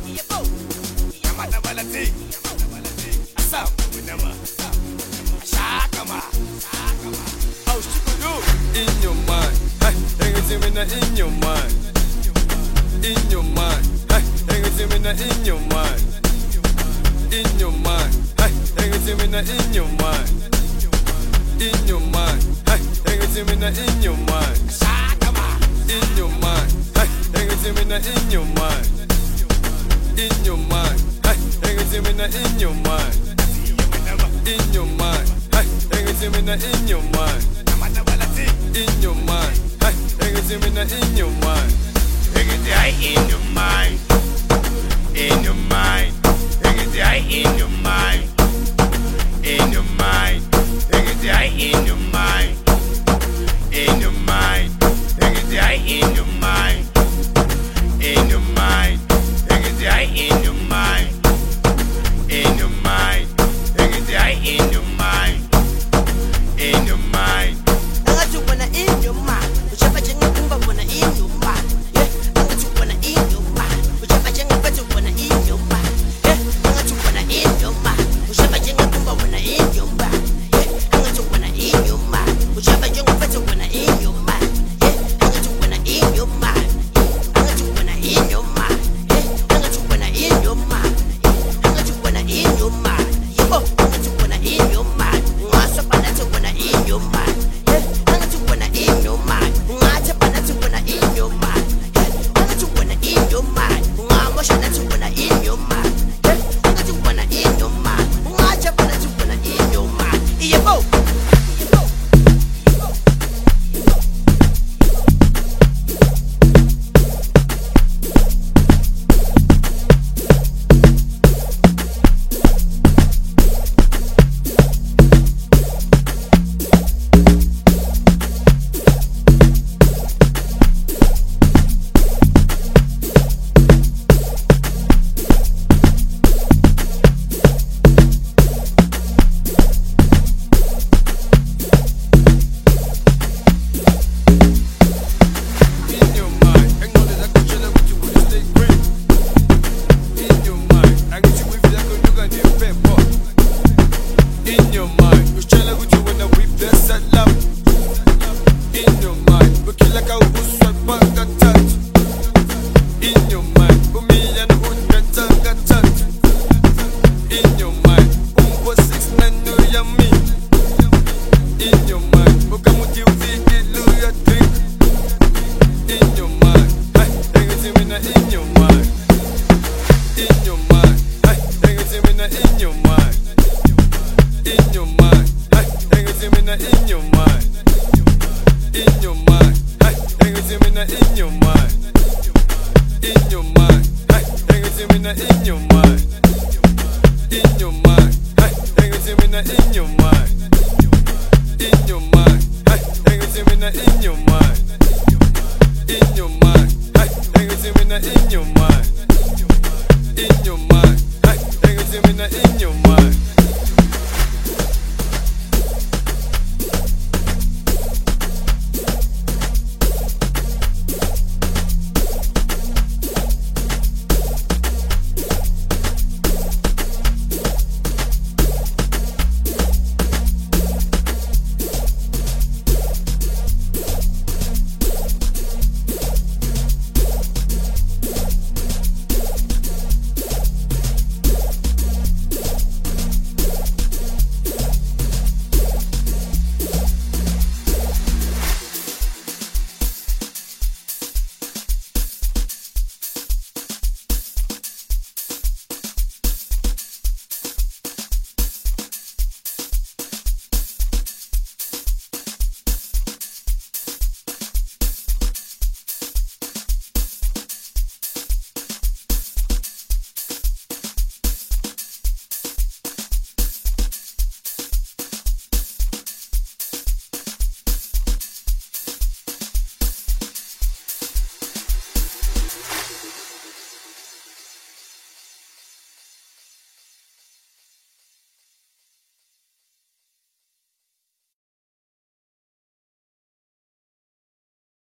In your mind, hey, in your mind, in your mind, hey, in your mind, in your mind, hey, in your mind, in your mind, hey, in your mind, in your mind, hey, in your mind, in your mind, hey, in your mind, in your mind, hey, in your mind. In your mind, hey, in your mind. In your mind, in your mind, in your mind, in your mind, in your mind, in your mind, in your mind, in your mind, in your mind, in your mind, in your mind, in your mind. In your mind, whichever you wanna in your mind, yeah. I'm gonna wanna in your mind, whichever you wanna in your mind, yeah. I'm gonna wanna in your mind, whichever you wanna in your mind, yeah. I'm gonna wanna in your mind, whichever you wanna in your mind, yeah. I'm gonna wanna in your mind, I'm gonna wanna in your mind, yeah. I'm gonna wanna in your mind, I'm gonna wanna in your mind, yeah. Oh, I'm gonna wanna in your mind, what's up? I'm gonna wanna in your mind. In your mind, ngathi bana tubona in your mind, ngathi tubona in your mind, ngamosha nathi tubona in your mind, ngathi tubona in your mind, ngathi bana tubona in your mind, yebo. In your mind, hey, in your mind.